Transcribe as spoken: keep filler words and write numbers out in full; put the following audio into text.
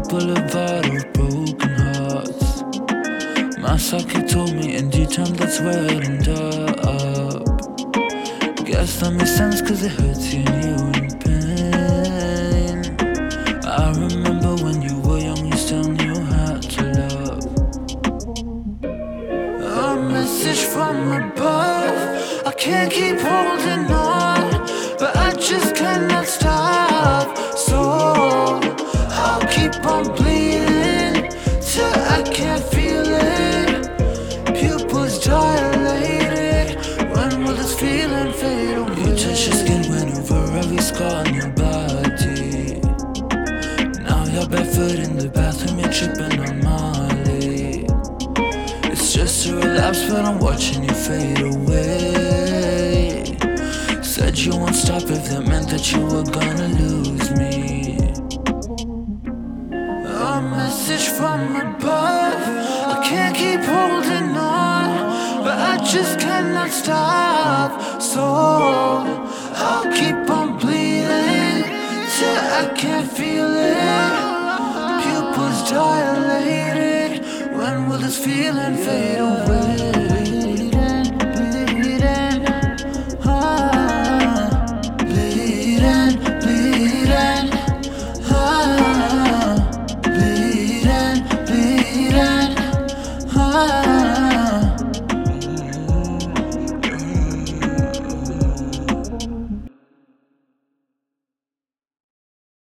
boulevard of broken hearts. Masaki told me in due time that's where it ended up. Guess that makes sense cause it hurts you and you in pain. I remember when you were young you still knew how to love. A message from above, I can't keep holding on, but I just cannot stop. So I'll keep on bleeding till I can't feel it. Pupils dilated, when will this feeling fade away? You touch your skin, went over every scar on your body. Now you're barefoot in the bathroom, you're tripping on Molly. It's just a relapse, but I'm watching you fade away. Said you won't stop if that meant that you were gonna lose me. A message from above, I can't keep holding on, but I just cannot stop. So I'll keep on bleeding till I can't feel it. Pupils dilated, when will this feeling fade away?